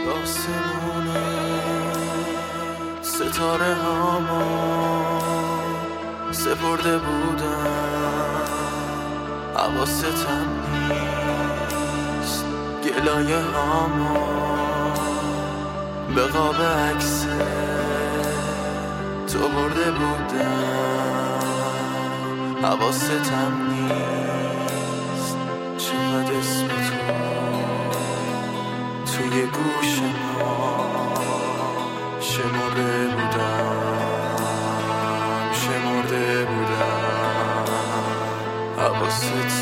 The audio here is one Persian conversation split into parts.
آسمونه ستاره هامو سپرده بودم، حواستم نیست گلایه هامو به قاب عکس تو برده بودم، حواستم نیست چقدر اسم توی گوش ما شمرده بودم حواست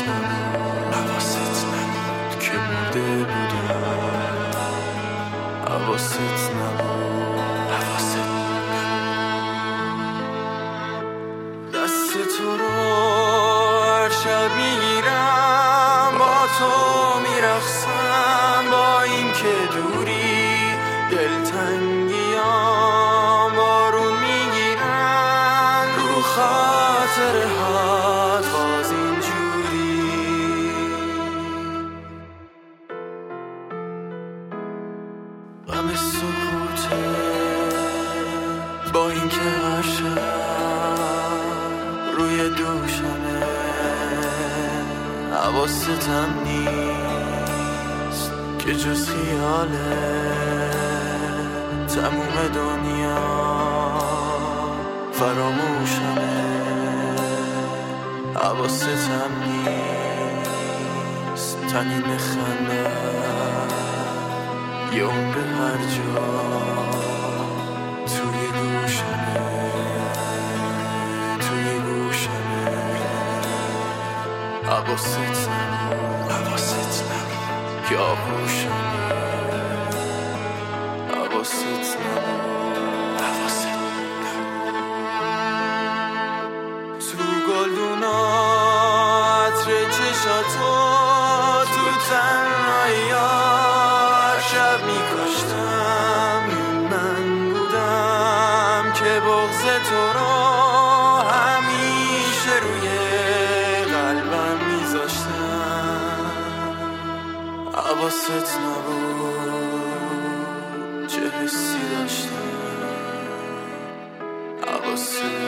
نبود که مرده بودم، حواست نبود دست تو رو هر شب میگیرم، با تو میرقصم، با این که دوری دلتنگیام بارون میگیرن رو خاطرهات باز اینجوری. غم سکوته با این که هر شب روی دوشمه، حواستم نیست که جز خیاله تموم دنیا فراموشمه، حواستم نیست تنین خنده یه عمر هر جا توی گوشمه حواست نبود که آغوشمه، حواست نبود تو گلدونا عطر چشاتو تو تنهایی هر شب میکشتم، من بودم که بغض تو رو همیشه روی قلبم میذاشتم، حواست نبود چه حسی داشتم، حواست